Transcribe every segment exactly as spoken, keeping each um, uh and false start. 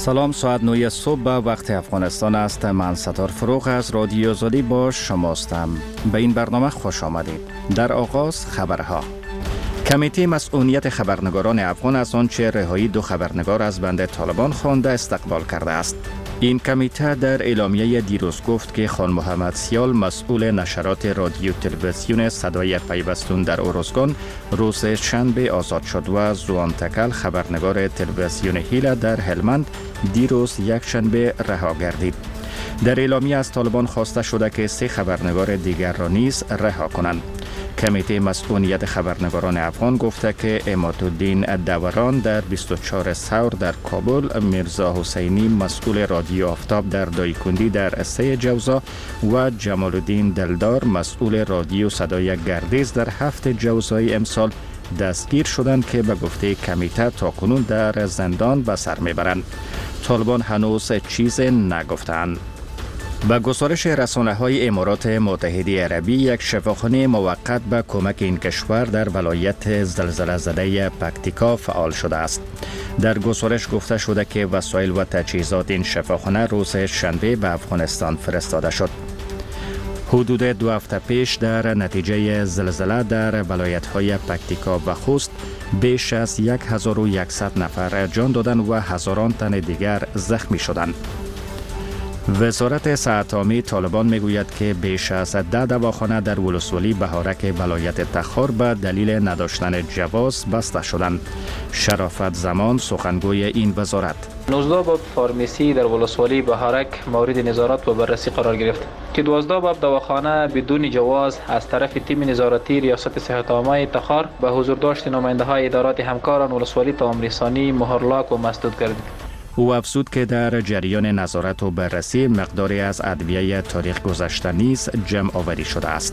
سلام، ساعت نه صبح به وقت افغانستان است. من ستار فروغ از رادیو آزادی با شماستم. به این برنامه خوش آمدید. در آغاز خبرها. کمیته مسئولیت خبرنگاران افغان از آنچه رهایی دو خبرنگار از بند طالبان خوانده استقبال کرده است. این کمیته در اعلامیه دیروز گفت که خان محمد سیال مسئول نشرات رادیو تلویزیون صدای پیوستون در اروزگان روز شنبه آزاد شد و زوان تکل خبرنگار تلویزیون هیله در هلمند دیروز یک شنبه رها گردید. در اعلامیه از طالبان خواسته شده که سه خبرنگار دیگر را نیز رها کنند. کمیته مسئولیت خبرنگاران افغان گفته که عمادالدین دوران در بیست و چهار ثور در کابل، میرزا حسینی مسئول رادیو آفتاب در دایکندی در سه جوزا و جمال الدین دلدار مسئول رادیو صدای گردیز در هفت جوزای امسال دستگیر شدند که به گفته کمیته تاکنون در زندان به سر میبرند. طالبان هنوز چیز نگفتند. به گزارش رسانه‌های امارات متحده عربی، یک شفاخانه موقت به کمک این کشور در ولایت زلزله زده پکتیکا فعال شده است. در گزارش گفته شده که وسایل و تجهیزات این شفاخانه روز شنبه به افغانستان فرستاده شد. حدود دو هفته پیش در نتیجه زلزله در ولایت‌های پکتیکا و خوست بیش از هزار و صد نفر جان دادند و هزاران تن دیگر زخمی شدند. وزارت صحت عامه طالبان میگوید که بیش از ده دواخانه در ولسوالی بهارک ولایت تخار به دلیل نداشتن جواز بسته شدند. شرافت زمان سخنگوی این وزارت: نوزده باب فارمسی در ولسوالی بهارک مورد نظارت و بررسی قرار گرفت که دوازده باب دواخانه بدون جواز از طرف تیم نظارتی ریاست صحت عامه تخار به حضور داشت نماینده های ادارات همکاران ولسوالی تمام رسانی مهرلاک و مسدود گردید. او افزود که در جریان نظارت و بررسی مقداری از ادویه تاریخ گذشته نیز جمع آوری شده است.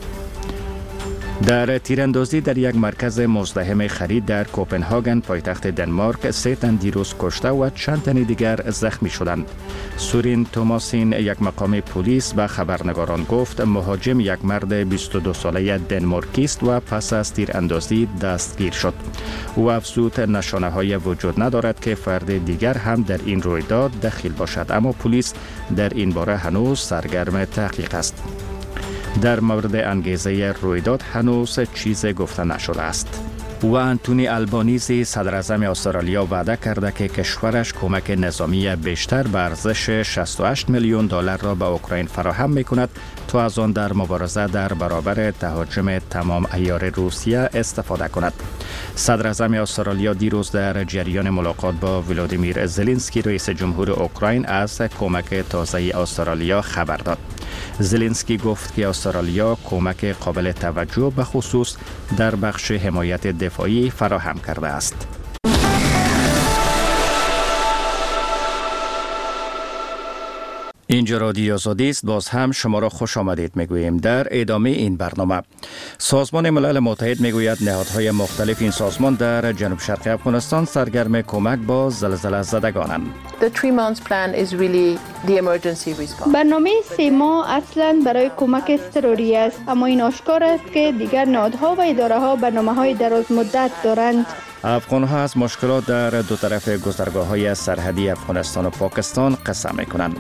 در تیراندازی در یک مرکز مزدحم خرید در کوپنهاگن پایتخت دنمارک سه تن دیروز کشته و چند تن دیگر زخمی شدند. سورین توماسین، یک مقام پلیس، به خبرنگاران گفت مهاجم یک مرد بیست و دو ساله دنمارکی است و پس از تیراندازی دستگیر شد. او افزود نشانه های وجود ندارد که فرد دیگر هم در این رویداد دخیل باشد، اما پلیس در این باره هنوز سرگرم تحقیق است. در مورد انگیزه رویداد هنوز چیزی گفته نشده است. و انتونی البانیزی صدر اعظم استرالیا وعده کرده که کشورش کمک نظامی بیشتر به ارزش شصت و هشت میلیون دلار را به اوکراین فراهم میکند تا از آن در مبارزه در برابر تهاجم تمام عیار روسیه استفاده کند. صدر اعظم استرالیا دیروز در جریان ملاقات با ولادیمیر زلنسکی رئیس جمهور اوکراین از کمک تازه استرالیا خبر داد. زلنسکی گفت که استرالیا کمک قابل توجه به خصوص در بخش حمایت دفاعی فراهم کرده است. اینجا رادیو آزادی است. باز هم شما را خوش آمدید میگوییم. در ادامه این برنامه، سازمان ملل متحد میگوید نهادهای مختلف این سازمان در جنوب شرق افغانستان سرگرم کمک با زلزله زدگانند. برنامه سه ماه اصلا برای کمک اضطراری است، اما این آشکار است که دیگر نهادها و اداره ها برنامه های دراز مدت دارند. افغان ها از مشکلات در دو طرف گذرگاه های سرحدی افغانستان و پاکستان قصه می کنند.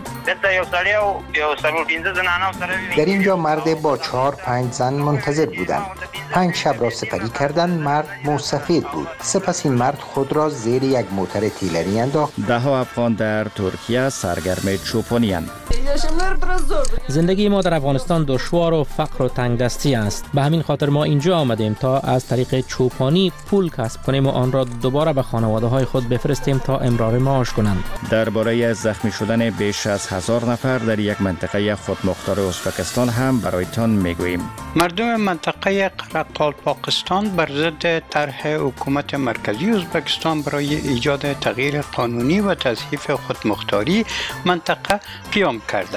در اینجا مرد با چهار پنج زن منتظر بودند. پنج شب را سپری کردند. مرد موسفید بود. سپس این مرد خود را زیر یک موتر تیلری انداخت. ده ها افغان در ترکیه سرگرم چوپانی اند. زندگی ما در افغانستان دشوار و فقر و تنگ دستی است. به همین خاطر ما اینجا آمدیم تا از طریق چوپانی پول کسب کنیم و آن را دوباره به خانواده های خود بفرستیم تا امرار معاش کنند. درباره زخمی شدن بیش از هزار نفر در یک منطقه خودمختار ازبکستان هم برایتان میگوییم. مردم منطقه قرقال پاکستان بر ضد طرح حکومت مرکزی ازبکستان برای ایجاد تغییر قانونی و تضعیف خودمختاری منطقه قیام کردند.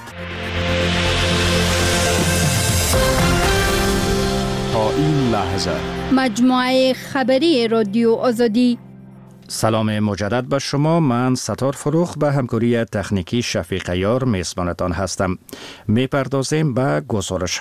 تا این لحظه مجموعه خبری رادیو آزادی. سلام مجدد به شما. من ستار فروغ به همکاری تکنیکی شفیق یار میزبانتان هستم. میپردازیم به گزارش ها.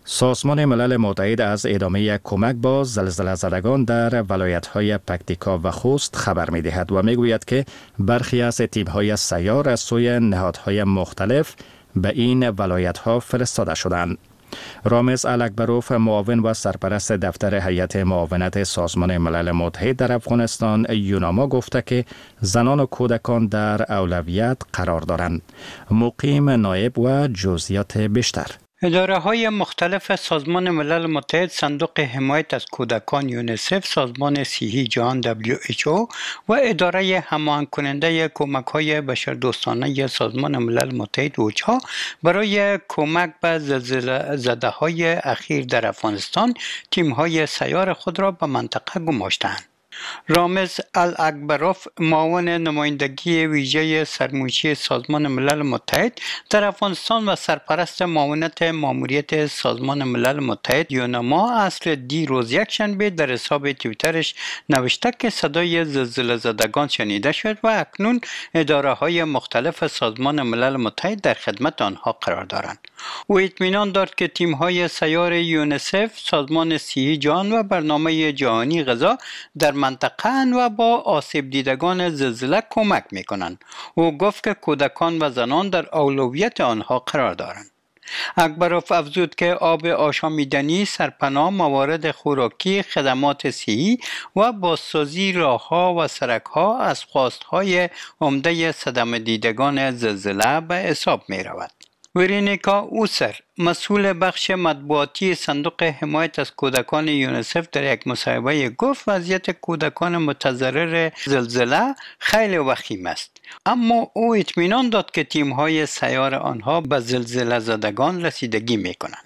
سازمان ملل متحد از ادامه کمک با زلزله زدگان در ولایت‌های پکتیکا و خوست خبر می‌دهد و می‌گوید که برخی از تیم‌های سیار از سوی نهادهای مختلف به این ولایت‌ها فرستاده شدند. رامز الاکبروف، معاون و سرپرست دفتر هیئت معاونت سازمان ملل متحد در افغانستان یوناما گفته که زنان و کودکان در اولویت قرار دارند. مقیم نایب و جزئیات بیشتر. اداره های مختلف سازمان ملل متحد، صندوق حمایت از کودکان یونیسف، سازمان صحی جهان دبلیو اچ او و اداره هماهنگ کننده کمک های بشردوستانه سازمان ملل متحد اوچا برای کمک به زلزله زده های اخیر در افغانستان تیم های سیار خود را به منطقه گماشتند. رامز الاکبروف، معاون نمایندگی ویژه سرمایه‌ای سازمان ملل متحد در افغانستان و سرپرست معاونت ماموریت سازمان ملل متحد یوناما، اصل دیروز یک شنبه در حساب توییترش نوشته که صدای زلزله زدگان شنیده شد و اکنون اداره های مختلف سازمان ملل متحد در خدمت آنها قرار دارند. او اطمینان داد که تیم های سیار یونیسف، سازمان صحی جهان و برنامه جهانی غذا در منطقه و با آسیب دیدگان زلزله کمک میکنند. او گفت که کودکان و زنان در اولویت آنها قرار دارند. اکبروف افزود که آب آشامیدنی، سرپناه، موارد خوراکی، خدمات صحی و بازسازی راهها و سرکها از خواستهای عمده صدمه دیدگان زلزله به حساب می رود. ورینیکا اوسر، مسئول بخش مطبوعاتی صندوق حمایت از کودکان یونیسف، در یک مصاحبه گفت وضعیت کودکان متضرر زلزله خیلی وخیم است، اما او اطمینان داد که تیم‌های سیار آنها به زلزله زدگان رسیدگی می‌کنند.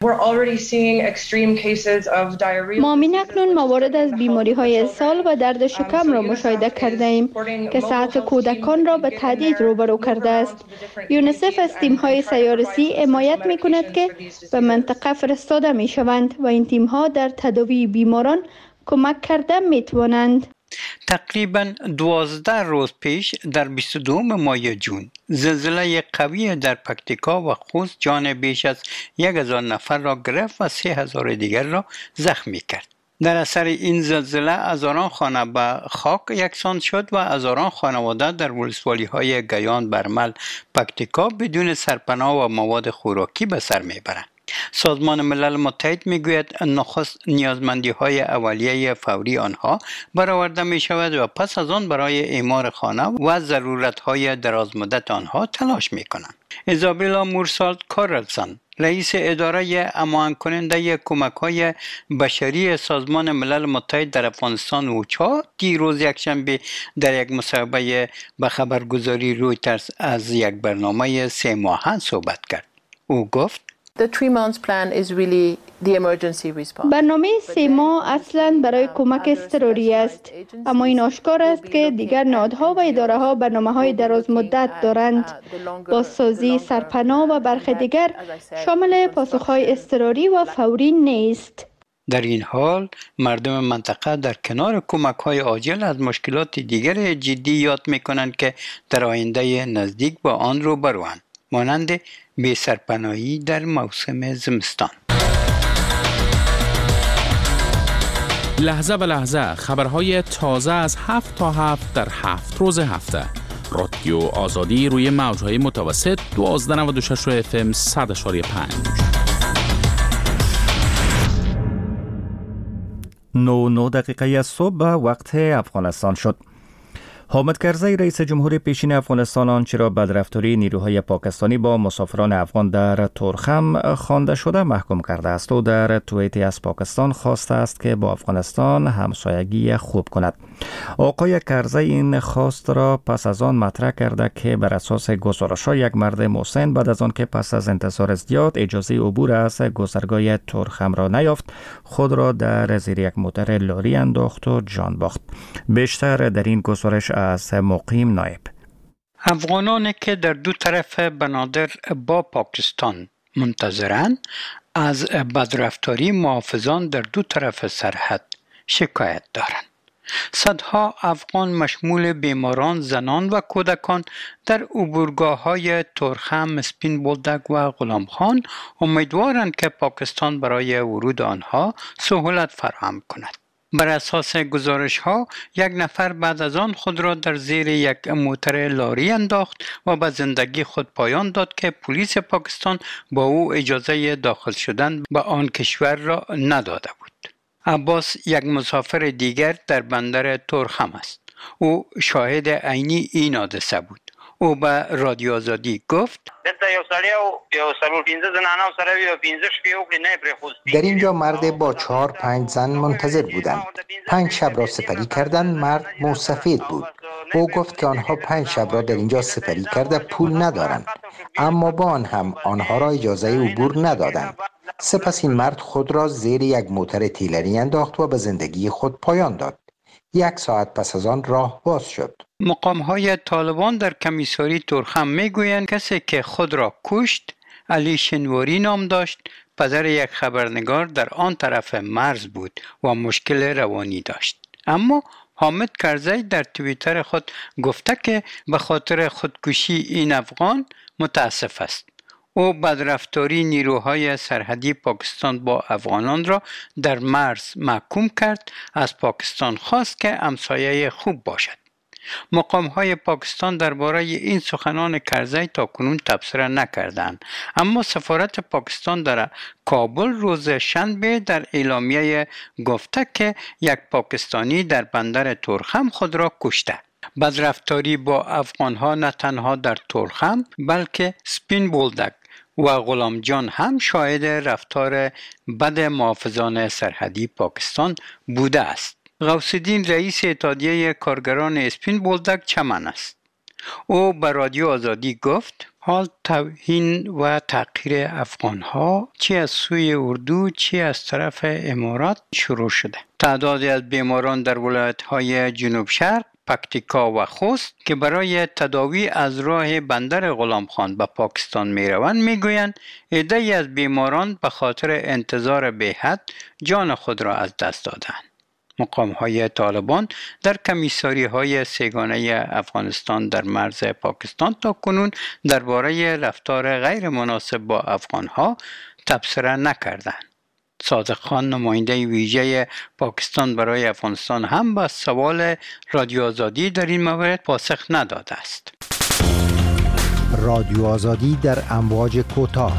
ما اکنون موارد از بیماری‌های اسهال و درد شکم را مشاهده کرده ایم که صحت کودکان را به تهدید روبرو کرده است. یونیسف از تیم‌های سیارسی حمایت می‌کند که به منطقه فرستاده می‌شوند و این تیم‌ها در تداوی بیماران کمک کرده می‌توانند. تقریباً دوازده روز پیش در بیست و دوم ماه جون زلزله قوی در پکتیکا و خوست جان بیش از یک هزار نفر را گرفت و سه هزار دیگر را زخمی کرد. در اثر این زلزله هزاران خانه به خاک یکسان شد و هزاران خانواده در ولسوالی‌های گیان، برمل، پکتیکا بدون سرپناه و مواد خوراکی به سر میبرند. سازمان ملل متحد میگوید نخست نیازمندی های اولیه فوری آنها برآورده می شود و پس از آن برای اعمار خانه و ضرورت های دراز مدت آنها تلاش می کنند. ایزابلا مورسالد کارلسن، رئیس اداره هماهنگ کننده کمک های بشری سازمان ملل متحد در افغانستان اوچا، دیروز یکشنبه در یک مصاحبه به خبرگزاری رویترز از یک برنامه سه ماهه صحبت کرد. او گفت The three months plan is really the emergency response. برنامه سه ماه اصلاً برای کمک اضطراری است، اما این آشکار است که دیگر نهادها و اداره ها برنامه های دراز مدت دارند. بازسازی، سرپناه و برخی دیگر شامل پاسخهای اضطراری و فوری نیست. در این حال مردم منطقه در کنار کمک های عاجل از مشکلات دیگر جدی یاد می کنند که در آینده نزدیک با آن روبروند، مانند بی سرپناهی در موسم زمستان. لحظه به لحظه خبرهای تازه از هفت تا هفت در هفت روز هفته. رادیو آزادی روی موجهای متوسط دوازده نود و شش اف ام صد و پنج. نو نو دقیقه از صبح وقت افغانستان شد. حامد کرزی رئیس جمهور پیشین افغانستان آنچه را بدرفتاری نیروهای پاکستانی با مسافران افغان در تورخم خوانده شده محکوم کرده است و در توییتی از پاکستان خواسته است که با افغانستان همسایگی خوب کند. آقای کرزی این خواست را پس از آن مطرح کرده که بر اساس گزارش‌ها یک مرد مسن بعد از آن که پس از انتظار زیاد اجازه عبور از گذرگاه تورخم را نیافت، خود را در زیر یک موتر لاری انداخت و جان باخت. بیشتر در این گزارش از مقیم نایب. افغانانی که در دو طرف بنادر با پاکستان منتظرند از بدرفتاری محافظان در دو طرف سرحد شکایت دارند. صدها افغان مشمول بیماران، زنان و کودکان در عبورگاه‌های تورخم، سپین بولدک و غلام خان امیدوارند که پاکستان برای ورود آنها سهولت فراهم کند. بر اساس گزارش ها یک نفر بعد از آن خود را در زیر یک موتر لاری انداخت و به زندگی خود پایان داد که پلیس پاکستان با او اجازه داخل شدن به آن کشور را نداده بود. عباس یک مسافر دیگر در بندر تورخم است. او شاهد عینی این حادثه بود. او به رادیو آزادی گفت در اینجا مرد با چهار پنج زن منتظر بودند. پنج شب را سپری کردند. مرد موسفید بود. او گفت که آنها پنج شب را در اینجا سپری کرده پول ندارند، اما با آن هم آنها را اجازه عبور ندادند. سپس این مرد خود را زیر یک موتر تیلری انداخت و به زندگی خود پایان داد. یک ساعت پس از آن راه باز شد. مقام‌های طالبان در کمیساری تورخم میگویند کسی که خود را کشت علی شنواری نام داشت، پدر یک خبرنگار در آن طرف مرز بود و مشکل روانی داشت. اما حامد کرزی در توییتر خود گفته که به خاطر خودکشی این افغان متاسف است. او بدرفتاری نیروهای سرحدی پاکستان با افغانان را در مرز محکوم کرد. از پاکستان خواست که همسایه خوب باشد. مقام‌های پاکستان درباره این سخنان کرزی تاکنون تبصره نکردند، اما سفارت پاکستان در کابل روز شنبه در اعلامیه گفته که یک پاکستانی در بندر تورخم خود را کشته. بدرفتاری با افغان‌ها نه تنها در تورخم بلکه سپین بولدک و غلام جان هم شاهد رفتار بد محافظان سرحدی پاکستان بوده است. غوث الدین رئیس اتحادیه کارگران اسپین بولدک چمن است. او به رادیو آزادی گفت حال توهین و تحقیر افغان‌ها چی از سوی اردو چی از طرف امارات شروع شده. تعدادی از بیماران در ولایت‌های جنوب شرق، پکتیکا و خوست که برای تداوی از راه بندر غلام خان به پاکستان می روند می گویند عده‌ای از بیماران به خاطر انتظار به حد جان خود را از دست دادند. مقام‌های طالبان در کمیساری‌های سه‌گانه افغانستان در مرز پاکستان تا کنون درباره رفتار غیر مناسب با افغان‌ها تبصره نکردند. صادق خان نماینده ویژه پاکستان برای افغانستان هم به سوال رادیو آزادی در این مورد پاسخ نداده است. رادیو آزادی در امواج کوتاه.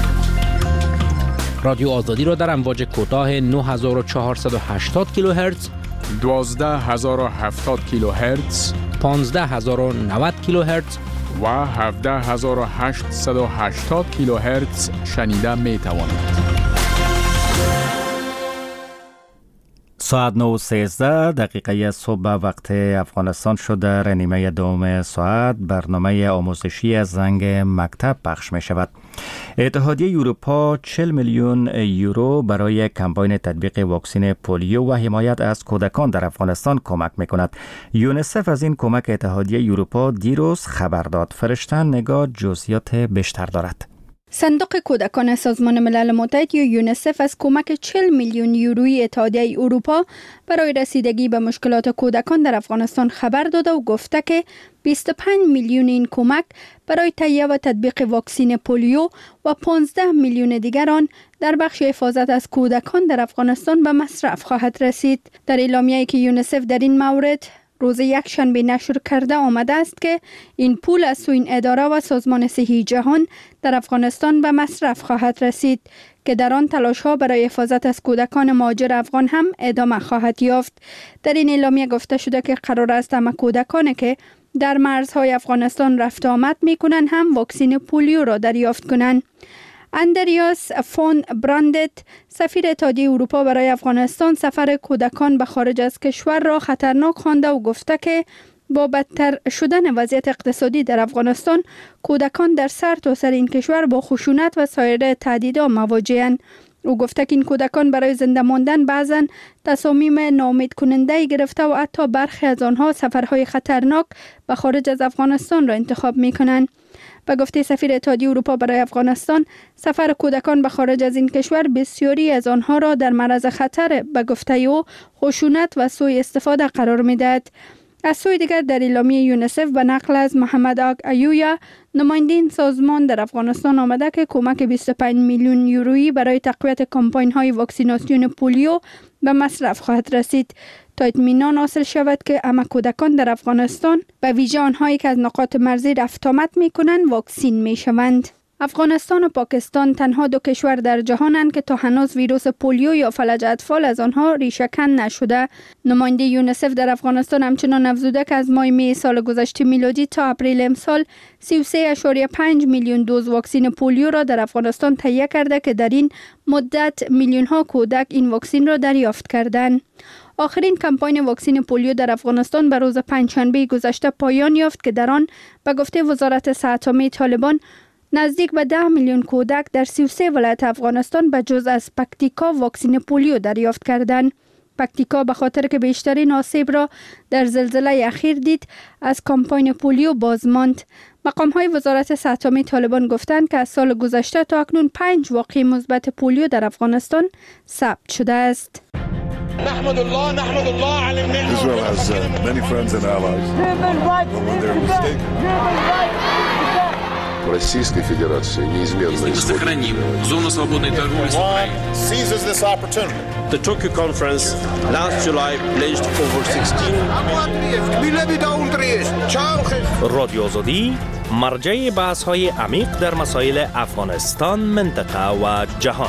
رادیو آزادی را در امواج کوتاه نه هزار و چهارصد و هشتاد کیلوهرتز، دوازده هزار و هفتاد کیلوهرتز، پانزده هزار و نود کیلوهرتز و هفده هزار و هشتصد و هشتاد کیلوهرتز شنیده می توانید. ساعت نه و سیزده دقیقه صبح وقت افغانستان شد. در نیمه دوم ساعت برنامه آموزشی زنگ مکتب پخش می شود. اتحادیه اروپا چهل میلیون یورو برای کمپاین تطبیق واکسن پولیو و حمایت از کودکان در افغانستان کمک می کند. یونیسف از این کمک اتحادیه اروپا دیروز خبر داد. فرشته نگاه جزئیات بیشتر دارد. صندوق کودکان سازمان ملل متحد یا یونیسف از کمک چهل میلیون یورویی اتحادیه اروپا برای رسیدگی به مشکلات کودکان در افغانستان خبر داده و گفته که بیست و پنج میلیون این کمک برای تهیه و تطبیق واکسن پولیو و پانزده میلیون دیگر آن در بخش حفاظت از کودکان در افغانستان به مصرف خواهد رسید. در اعلامیه‌ای که یونیسف در این مورد روز یک شنبه نشر کرده آمده است که این پول از سوی این اداره و سازمان صحی جهان در افغانستان به مصرف خواهد رسید که در آن تلاش‌ها برای حفاظت از کودکان مهاجر افغان هم ادامه خواهد یافت. در این اعلامیه گفته شده که قرار است همه کودکانی که در مرزهای افغانستان رفت آمد می‌کنند هم واکسن پولیو را دریافت کنند. اندریاس فون براندت سفیر اتحادیه اروپا برای افغانستان سفر کودکان به خارج از کشور را خطرناک خوانده و گفته که با بدتر شدن وضعیت اقتصادی در افغانستان کودکان در سر تا سر این کشور با خشونت و سایر تهدیدها مواجه‌اند. او گفته که این کودکان برای زنده ماندن بعضاً تصامیم ناامید کننده گرفته و حتی برخی از آنها سفرهای خطرناک به خارج از افغانستان را انتخاب می کنند. به گفته سفیر اتحادیه اروپا برای افغانستان، سفر کودکان به خارج از این کشور بسیاری از آنها را در معرض خطر به گفته او خشونت و سوء استفاده قرار می‌دهد. از سوی دیگر در اعلامیه یونیسف به نقل از محمد آگ ایویا، نماینده این سازمان در افغانستان آمده که کمک بیست و پنج میلیون یورویی برای تقویت کمپاین های واکسیناسیون پولیو به مصرف خواهد رسید تا اطمینان حاصل شود که همه کودکان در افغانستان به ویژه آنهایی که از نقاط مرزی رفت آمد می کنند واکسین می شوند. افغانستان و پاکستان تنها دو کشور در جهانند که تا هنوز ویروس پولیو یا فلج اطفال از آنها ریشه‌کن نشده. نماینده یونیسف در افغانستان همچنان افزوده که از ماه می سال گذشته میلادی تا اپریل امسال سی و سه ممیز پنج میلیون دوز واکسن پولیو را در افغانستان تهیه کرده که در این مدت میلیون ها کودک این واکسن را دریافت کردند. آخرین کمپاین واکسن پولیو در افغانستان به روز پنجشنبه گذشته پایان یافت که در آن به گفته وزارت صحت عامه طالبان نزدیک به ده میلیون کودک در سی و سه ولایت افغانستان به جز از پکتیکا واکسن پولیو دریافت کردند. پکتیکا به خاطر که بیشترین آسیب را در زلزله اخیر دید از کمپاین پولیو باز ماند. مقام های وزارت صحت عامه طالبان گفتند که از سال گذشته تا اکنون پنج واقعه مثبت پولیو در افغانستان ثبت شده است. نحمد الله نحمد الله على النعمة. Israel has uh, many friends and allies. Российской Федерации неизменно Если мы сохраним зону свободной торговли с Украиной. Seizes this opportunity. The Tokyo conference last July pledged over sixteen. رادیو آزادی مرجع بحث‌های عمیق در مسائل افغانستان، منطقه و جهان.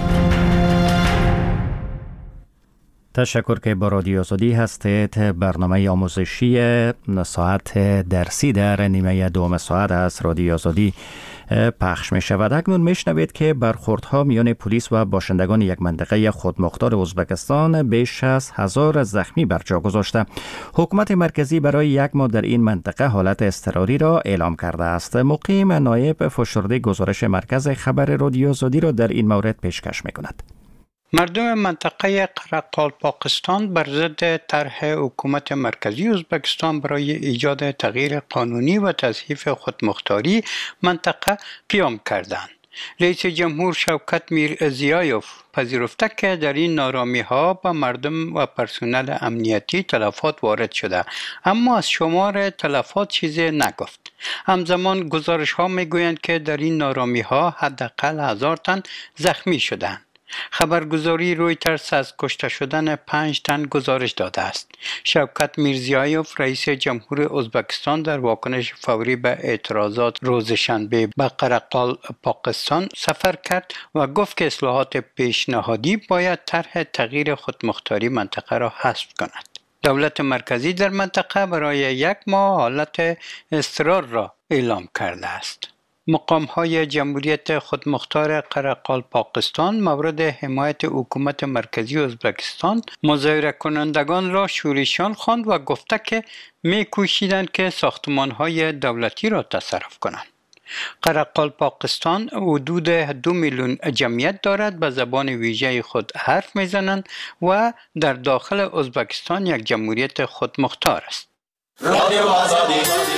تشکر که با رادیو آزادی هستید. برنامه آموزشی ساعت درسی در نیمه دوم ساعت از رادیو آزادی پخش می شود. اکنون می شنوید که برخوردها میان پلیس و باشندگان یک منطقه خودمختار ازبکستان بیش از هزار زخمی بر جا گذاشته. حکومت مرکزی برای یک ماه در این منطقه حالت اضطراری را اعلام کرده است. مقیم نایب فشرده گزارش مرکز خبر رادیو آزادی را در این مورد پیشکش می کند. مردم منطقه قرقال پاکستان بر ضد طرح حکومت مرکزی ازبکستان برای ایجاد تغییر قانونی و تضعیف خودمختاری منطقه قیام کردند. رئیس جمهور شوکت میرزیایوف پذیرفته که در این نارامی ها به مردم و پرسنل امنیتی تلفات وارد شده، اما از شمار تلفات چیزی نگفت. همزمان گزارش ها می گویند که در این نارامی ها حداقل هزار تن زخمی شدند. خبرگزاری رویترز از کشته شدن پنج تن گزارش داده است. شوکت میرزیایوف رئیس جمهور ازبکستان در واکنش فوری به اعتراضات روز شنبه به قرقال پاکستان سفر کرد و گفت که اصلاحات پیشنهادی باید طرح تغییر خودمختاری منطقه را حذف کند. دولت مرکزی در منطقه برای یک ماه حالت اضطرار را اعلام کرده است. مقام های جمهوریت خودمختار قرقال پاکستان مورد حمایت حکومت مرکزی ازبکستان مظاهره کنندگان را شورشیان خواند و گفته که می کوشیدند که ساختمان های دولتی را تصرف کنند. قرقال پاکستان حدود دو میلیون جمعیت دارد، به زبان ویژه خود حرف میزنند و در داخل ازبکستان یک جمهوریت خودمختار است. رادیو آزادی.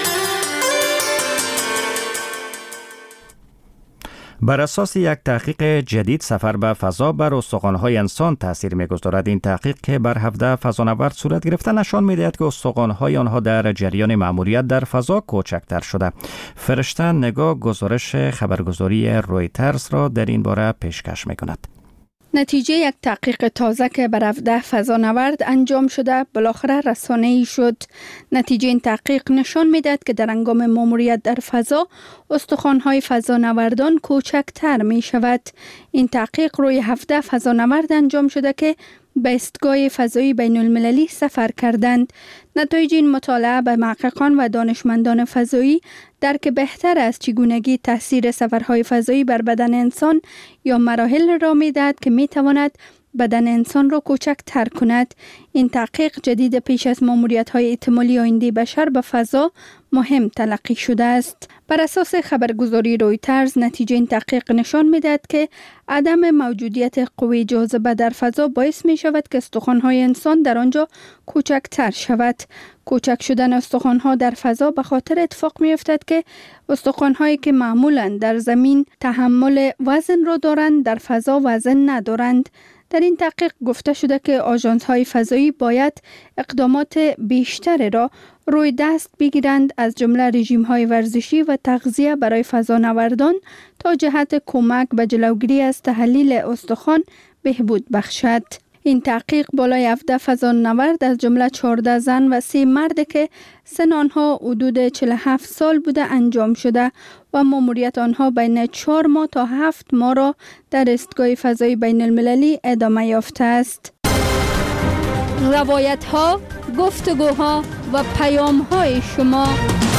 بر اساس یک تحقیق جدید سفر به فضا بر استخوان‌های انسان تاثیر می‌گذارد. این تحقیق که بر هفده فضانورد صورت گرفته نشان می‌دهد که استخوان‌های آنها در جریان مأموریت در فضا کوچکتر شده. فرشته نگاه گزارش خبرگزاری رویترز را در این باره پیشکش می‌کند. نتیجه یک تحقیق تازه که بر هفده فضانورد انجام شده بالاخره رسانه‌ای شد. نتیجه این تحقیق نشان می‌دهد که در هنگام مأموریت در فضا استخوان‌های فضانوردان کوچکتر می‌شود. این تحقیق روی هفده فضانورد انجام شده که به ایستگاه فضایی بین المللی سفر کردند. نتایج این مطالعه به محققان و دانشمندان فضایی درک بهتر از چگونگی تاثیر سفرهای فضایی بر بدن انسان یا مراحل را می‌دهد که می‌تواند بدن انسان را کوچک تر کند. این تحقیق جدید پیش از ماموریت‌های احتمالی آینده بشر به فضا مهم تلقی شده است. بر اساس خبرگزاری رویترز، نتیجه این تحقیق نشان می‌دهد که عدم موجودیت قوه جاذبه در فضا باعث می شود که استخوان‌های انسان در آنجا کوچکتر شود. کوچک شدن استخوان‌ها در فضا به خاطر اتفاق می‌افتد که استخوان‌هایی که معمولاً در زمین تحمل وزن را دارند در فضا وزن ندارند. در این تحقیق گفته شده که آژانس‌های فضایی باید اقدامات بیشتری را روی دست بگیرند، از جمله رژیم‌های ورزشی و تغذیه برای فضانوردان تا جهت کمک به جلوگیری از تحلیل استخوان بهبود بخشد. این تحقیق بالای هفده فضانورد از جمله چهارده زن و سه مرد که سن آنها حدود چهل و هفت سال بوده انجام شده و ماموریت آنها بین چهار ماه تا هفت ماه را در ایستگاه فضایی بین المللی ادامه یافته است. روایت ها، گفتگوها و پیام های شما.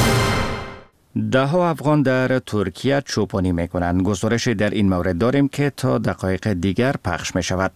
ده ها افغان در ترکیه چوپانی می کنند. گزارش در این مورد داریم که تا دقایق دیگر پخش می شود.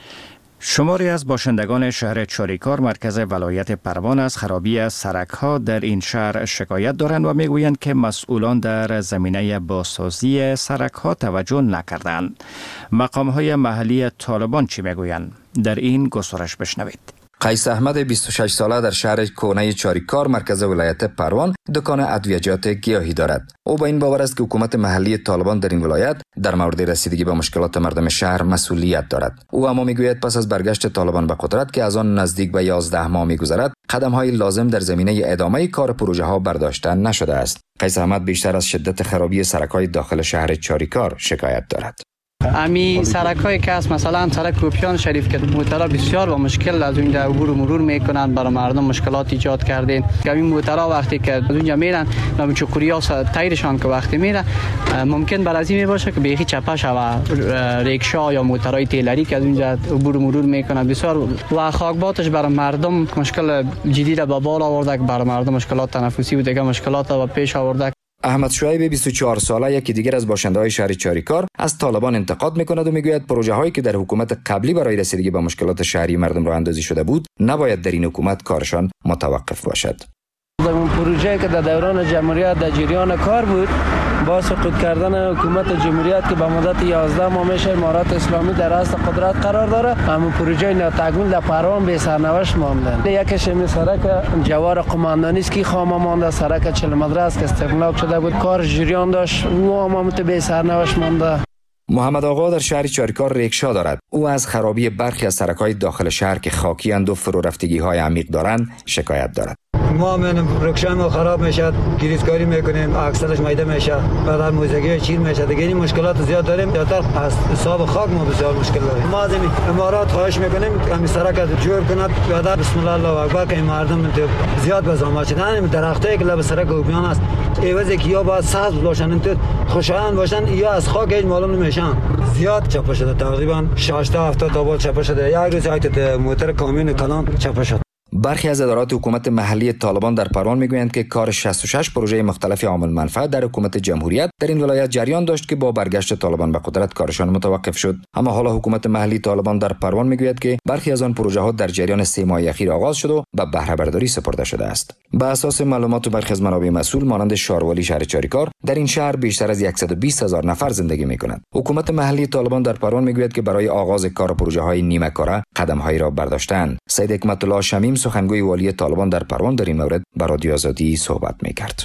شماری از باشندگان شهر چاریکار مرکز ولایت پروان از خرابی از سرک‌ها در این شهر شکایت دارند و میگویند که مسئولان در زمینه بازسازی سرک‌ها توجه نکردند. مقام‌های محلی طالبان چی میگویند؟ در این گزارش بشنوید. قیس احمد بیست و شش ساله در شهر کهنه چاریکار مرکز ولایت پروان دکان ادویجات گیاهی دارد. او با این باور است که حکومت محلی طالبان در این ولایت در مورد رسیدگی به مشکلات مردم شهر مسئولیت دارد. او اما میگوید پس از برگشت طالبان به قدرت که از آن نزدیک به یازده ماه میگذرد، قدم‌های لازم در زمینه ادامه کار پروژه ها برداشته نشده است. قیس احمد بیشتر از شدت خرابی سرک‌های داخل شهر چاریکار شکایت دارد. امی سرک‌هایی که است، مثلا سرک کوپیان شریف که موترها بسیار با مشکل از اونجا عبور و مرور میکنند، برای مردم مشکلات ایجاد کردین. که این موترها وقتی که از اونجا میرن نام چوکوریا تایرشان که وقتی میره ممکن بر از این باشه که بیخی چپه شوه ریکشا یا موترهای تیلری که از اونجا عبور و مرور میکنند بسیار و خاکباتش برای مردم مشکل جدی را به بار آورده که برای مردم مشکلات تنفسی و دیگه مشکلات را پیش آورده. احمد شعیب بیست و چهار ساله یکی دیگر از باشنده‌های شهر چاریکار از طالبان انتقاد میکند و میگوید پروژه هایی که در حکومت قبلی برای رسیدگی به مشکلات شهری مردم راه اندازی شده بود نباید در این حکومت کارشان متوقف باشد. اون پروژه که در دوران جمهوریت در جریان کار بود با سقوط کردن حکومت جمهوریت که به مدت یازده ماه میشه امارات اسلامی در راست قدرت قرار داره، همون پروژه ناتکمیل در پروان به سرنوشت مانده. یکیش می سرک جوار قماندانی است که خامه مانده، سرک چهل مدرسه که استقلال شده بود کار جریان داشت و هم به سرنوشت مانده. محمد آقا در شهر چاریکار ریکشا دارد. او از خرابی برخی از سرک‌های داخل شهر که خاکی اند و فرو رفتگی‌های عمیق دارند شکایت دارد. ما من رکشا ما خراب میشه، گریزکاری میکنیم، اکسلش میده میشه، بعد موزگی چیر میشه. دیگه این مشکلات زیاد داریم. زیادتر از حساب خاک ما بسیار مشکل داریم. ما از این امارات خواهش میکنیم همین سرک جور کند. بعد بسم الله الله اکبر که مردم زیاد بزام شدن درختایی که لب سرک اوبیان است. ایوازی که یا باید سبز باشن تو خوشایند باشن یا از خاک هیچ معلوم نمیشن. زیاد چپه شده، تقریبا شصت تا هفتاد تا بال چپه شده. یک روز ایت موتر کامیون کلان چپه شد. برخی از ادارات حکومت محلی طالبان در پروان میگویند که کار شصت و شش پروژه مختلف عامل منفعت در حکومت جمهوریت در این ولایت جریان داشت که با برگشت طالبان به قدرت کارشان متوقف شد. اما حالا حکومت محلی طالبان در پروان میگوید که برخی از آن پروژه ها در جریان سه ماه اخیر آغاز شد و به بهره برداری سپرده شده است. به اساس معلومات برخی از منابع مسئول مانند شاروالی شهر چاریکار، در این شهر بیشتر از صد و بیست هزار نفر زندگی میکنند. حکومت محلی طالبان در پروان میگوید که برای آغاز کار پروژه های نیمه کاره قدم‌هایی را برداشتند. سید حکمت الله شمیم سخنگوی والی طالبان در پروان در این مورد با رادیو آزادی صحبت میکرد.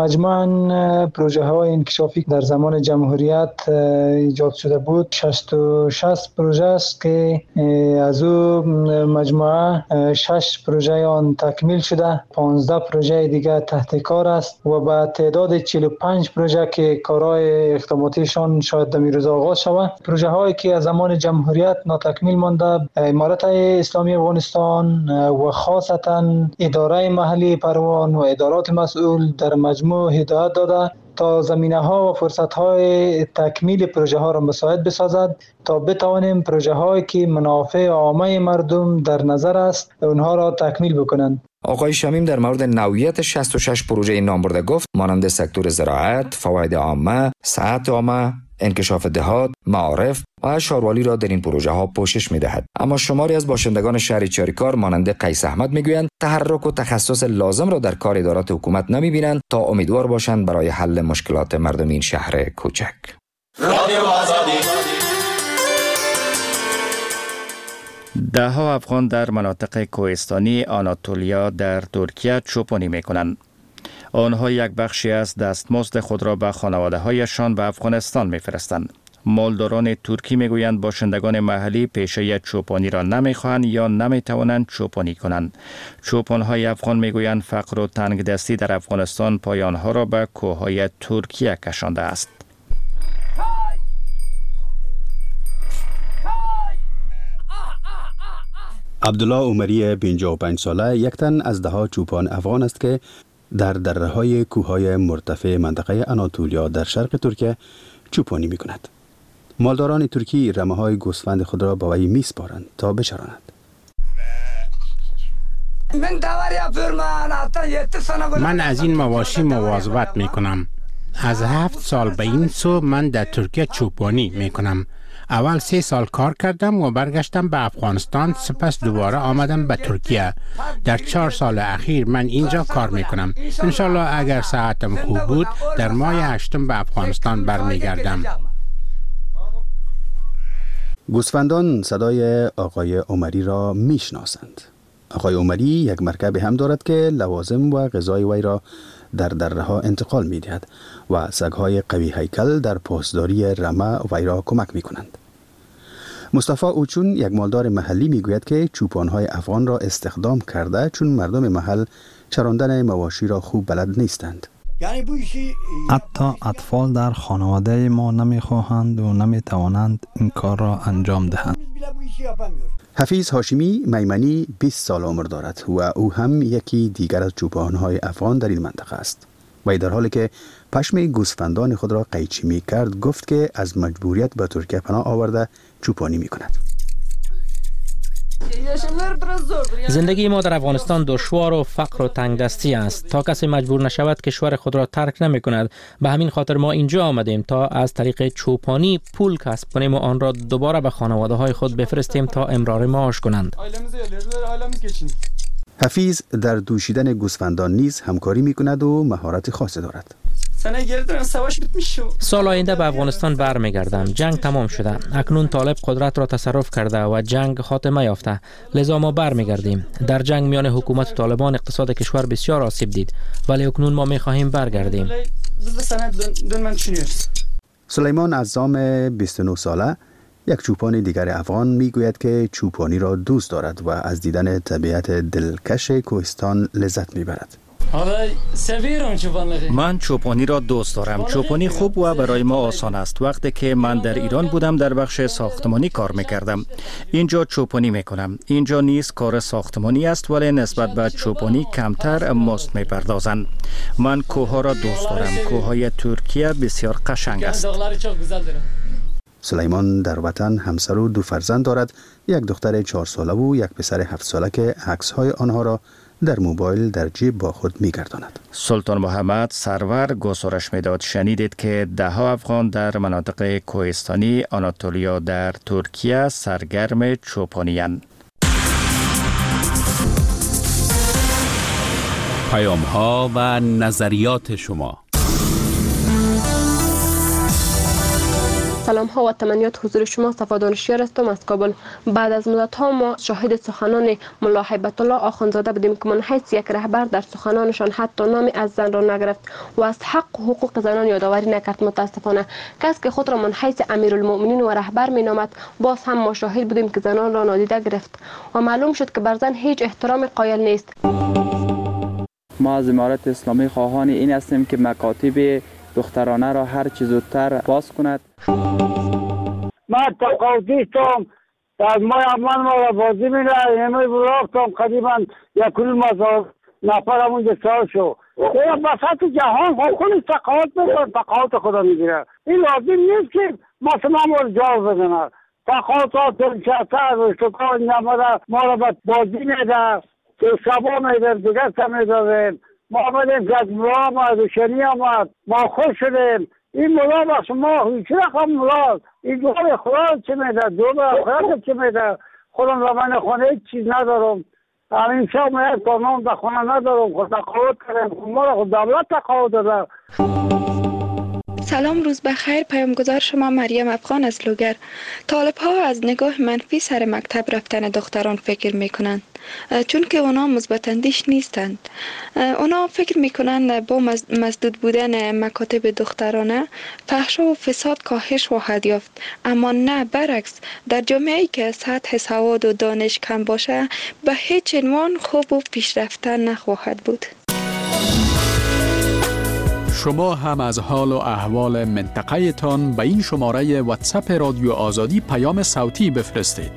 مجموعاً پروژه های انکشافی در زمان جمهوریت ایجاد شده بود شصت و شش پروژه است که از او مجموعه شش پروژه آن تکمیل شده، پانزده پروژه دیگر تحت کار است و با تعداد چهل و پنج پروژه که کارهای اقداماتیشان شاید در روز آغاز شود. پروژه هایی که از زمان جمهوریت ناتکمیل مانده امارت اسلامی افغانستان و خاصتا اداره محلی پروان و ادارات مسئول در مجموعه هدایت داده تا زمینه ها و فرصت های تکمیل پروژه ها را مساعد بسازد تا بتوانیم پروژه هایی که منافع عامه مردم در نظر است اونها را تکمیل بکنند. آقای شمیم در مورد نوعیت شصت و شش پروژه نام برده گفت مانند سکتور زراعت، فواید عامه، صحت عامه، انکشاف دهات، معارف و شهروالی را در این پروژه ها پوشش می دهد. اما شماری از باشندگان شهر چاریکار مانند قیس احمد می گویند تحرک و تخصص لازم را در کار ادارات حکومت نمی بینند تا امیدوار باشند برای حل مشکلات مردم این شهر کوچک. ده ها افغان در مناطق کوهستانی آناتولیا در ترکیه چوپانی می کنند. آنها یک بخشی از دستمزد خود را به خانواده هایشان به افغانستان می فرستند. مالداران ترکی می گویند باشندگان محلی پیشه چوپانی را نمی خواهند یا نمی توانند چوپانی کنند. چوپان های افغان می گویند فقر و تنگدستی در افغانستان پایان ها را به کوههای ترکیه کشانده است. عبدالله عمری پنجاه و پنج ساله یک تن از ده ها چوپان افغان است که در دره‌های کوههای مرتفع منطقه آناتولیا در شرق ترکیه چوپانی می کند. مالداران ترکی رمه‌های گوسفند خود را به وی می‌سپارند تا بچراند. من از این مواشی مواظبت می کنم. از هفت سال به این سو من در ترکیه چوپانی می کنم. اول سه سال کار کردم و برگشتم به افغانستان، سپس دوباره آمدم به ترکیه. در چهار سال اخیر من اینجا کار می کنم. انشالله اگر صحتم خوب بود در ماه هشتم به افغانستان برمیگردم. گوسفندان صدای آقای عمری را میشناسند. آقای عمری یک مرکب هم دارد که لوازم و غذای وی را در دره‌ها انتقال می دهد و سگ‌های قوی هیکل در پاسداری رمه وی را کمک می کنند. مصطفی اوچون یک مالدار محلی می گوید که چوپان‌های افغان را استخدام کرده چون مردم محل چراندن مواشی را خوب بلد نیستند. حتی اطفال در خانواده ما نمی خواهند و نمی توانند این کار را انجام دهند. حفیظ هاشمی میمنی بیست سال عمر دارد و او هم یکی دیگر از چوپان‌های افغان در این منطقه است. و در حالی که پشم گوسفندان خود را قیچی می کرد گفت که از مجبوریت به ترکیه پناه آورده چوپانی می کند. زندگی ما در افغانستان دشوار و فقر و تنگدستی است. تا کسی مجبور نشود کشور خود را ترک نمی کند. به همین خاطر ما اینجا آمدیم تا از طریق چوپانی پول کسب کنیم و آن را دوباره به خانواده های خود بفرستیم تا امرار معاش کنند. حفیظ در دوشیدن گوسفندان نیز همکاری می کند و مهارت خاصی دارد. سال آینده به افغانستان برمیگردم. جنگ تمام شده. اکنون طالب قدرت را تصرف کرده و جنگ خاتمه یافته. لذا ما برمیگردیم. در جنگ میان حکومت و طالبان اقتصاد کشور بسیار آسیب دید، ولی اکنون ما میخواهیم برگردیم. سلیمان عزام بیست و نه ساله یک چوپان دیگر افغان میگوید که چوپانی را دوست دارد و از دیدن طبیعت دلکش کوهستان لذت میبرد. من چوپانی را دوست دارم. چوپانی خوب و برای ما آسان است. وقتی که من در ایران بودم در بخش ساختمانی کار میکردم. اینجا چوپانی میکنم. اینجا نیز کار ساختمانی است ولی نسبت به چوپانی کمتر مزد میپردازند. من کوهها را دوست دارم. کوههای ترکیه بسیار قشنگ است. سلیمان در وطن همسر و دو فرزند دارد، یک دختر چهار ساله و یک پسر هفت ساله که عکس‌های آنها را در موبایل در جیب با خود می‌گرداند. سلطان محمد سرور گزارش می‌داد. شنیدید که ده ها افغان در مناطق کوهستانی آناتولیا در ترکیه سرگرم چوپانی‌اند. پیام‌ها و نظریات شما. سلام ها و تمنیات حضور شما. صفا دانشیار هستم از کابل. بعد از مدت ها ما شاهد سخنان ملا هیبت الله آخوندزاده بودیم که من حیث یک رهبر در سخنانشان حتی نامی از زن را نگرفت و از حق و حقوق زنان یادآوری نکرد. متاسفانه کسی که خود را من حیث امیرالمؤمنین و رهبر می نامد باز هم ما شاهد بودیم که زنان را نادیده گرفت و معلوم شد که بر زن هیچ احترام قائل نیست. ما از امارت اسلامی خواهان این هستیم که مکاتب دخترانه را هر چه زودتر باز کند. من تقاضیستم از ما امان ما را بازی می رای همه برافتم قدیما یکل مزار نفرم اونجا سال شو این بساط جهان خونی تقاض بزن تقاض خدا می گیره. این لازم نیست که مثلا ما را جاو بزنن. تقاضات دلچهتر و شکار نمده ما را بازی می ده که شبا می ده دیگر سمی داریم. ما آمدیم که از مرا آمد و شنی آمد ما خوش شدیم این مولا با شما هیچ رقم مولا این دو به خدا چه میده دو به خدا چه میده خودم زمان خانه هیچ چیز ندارم همین شب میاد کارنام در خانه ندارم خود تقاوت کردم ما را خود دولت تقاوت داده. سلام، روز بخیر. پیامگذار شما مریم افغان از لوگر. طالب ها از نگاه منفی سر مکتب رفتن دختران فکر می کنند، چون که اونا مثبت اندیش نیستند. اونا فکر می کنند با مسدود بودن مکاتب دخترانه فحش و فساد کاهش خواهد یافت، اما نه، برعکس. در جامعه‌ای که سطح سواد و دانش کم باشه به هیچ عنوان خوب و پیشرفته نخواهد بود. شما هم از حال و احوال منطقه تان به این شماره واتساپ رادیو آزادی پیام صوتی بفرستید.